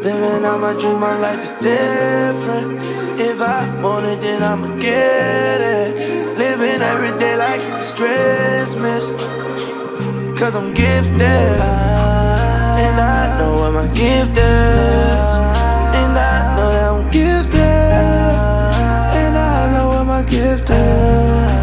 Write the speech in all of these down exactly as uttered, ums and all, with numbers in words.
Living out my dreams, my life is different. If I want it, then I'ma get it. Living every day like it's Christmas, cause I'm gifted, and I know what my gift is. And I know that I'm gifted, and I know what my gift is.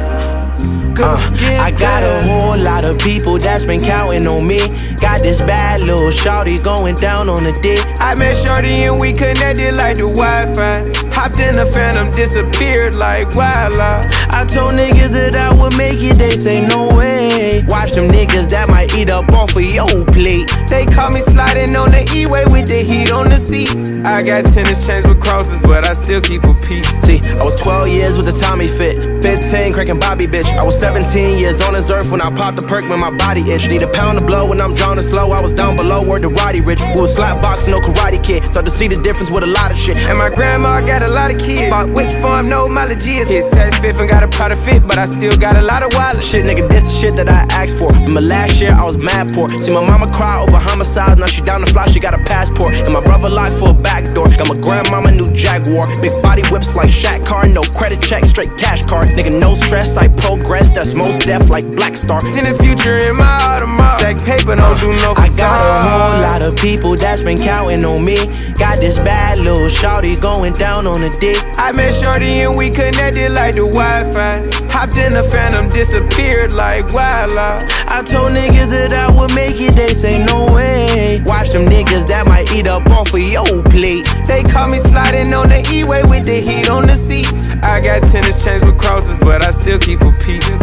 Uh, I got a whole lot of people that's been counting on me. Got this bad little shawty going down on the dick. I met shorty and we connected like the Wi-Fi. Hopped in the Phantom, disappeared like wildlife. I told niggas that I would make it, they say no way. Watch them niggas that might eat up off of your plate. They caught me sliding on the E-way with the heat on the seat. I got tennis chains with crosses, but I still keep a piece. See, I was twelve years with a Tommy fit, fifteen cracking Bobby bitch. I was seventeen years on this earth when I popped the perk when my body itch. Need a pound of blow when I'm drowning slow. I was down below, word to Roddy Rich. We was slap boxing, no karate kid. Start to see the difference with a lot of shit. And my grandma got a lot of kids. Bought which farm, no mileage is. Hit says fifth and got a pot of fit, but I still got a lot of wallet. Shit, nigga, this the shit that I asked for. Remember last year I was mad poor. See my mama cry over homicide. Now she down the fly, she got a passport. And my brother locked for a back door. Got my grandmama new Jaguar. Big body whips like Shaq car. No credit check, straight cash card. Nigga, no stress, I progress. That's most deaf like Black Star. Seen the future in my Audemars. Stack paper, don't do no facade. I got a whole lot of people that's been counting on me. Got this bad little shawty going down on the dick. I met shorty and we connected like the Wi-Fi. Hopped in the Phantom, disappeared like wildlife. I told niggas that I would make it, they say no way. Watch them niggas that might eat up off of your plate. They caught me sliding on the E-way with the heat on the seat. I got tennis chains with crosses, but I still keep a piece.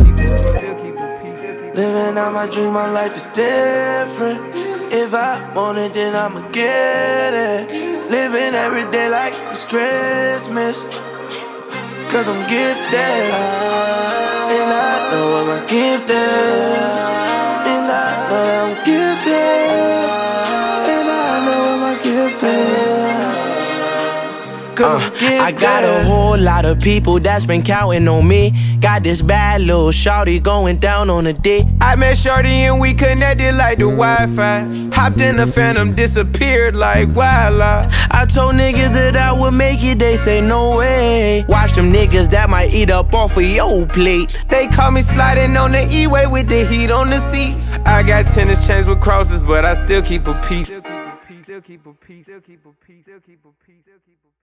Living out my dreams, my life is different. If I want it, then I'ma get it. Living every day like it's Christmas, cause I'm gifted, and I know what my gift is. And I know that I'm gifted, and I know what my gift is. Uh, I got a whole lot of people that's been counting on me. Got this bad little shawty going down on the dick. I met shorty and we connected like the Wi-Fi. Hopped in the Phantom, disappeared like wildlife. I told niggas that I would make it, they say no way. Watch them niggas that might eat up off of your plate. They caught me sliding on the E-way with the heat on the seat. I got tennis chains with crosses, but I still keep a piece. Still keep a piece, still keep a piece, still keep a piece, still keep a piece, still keep a piece.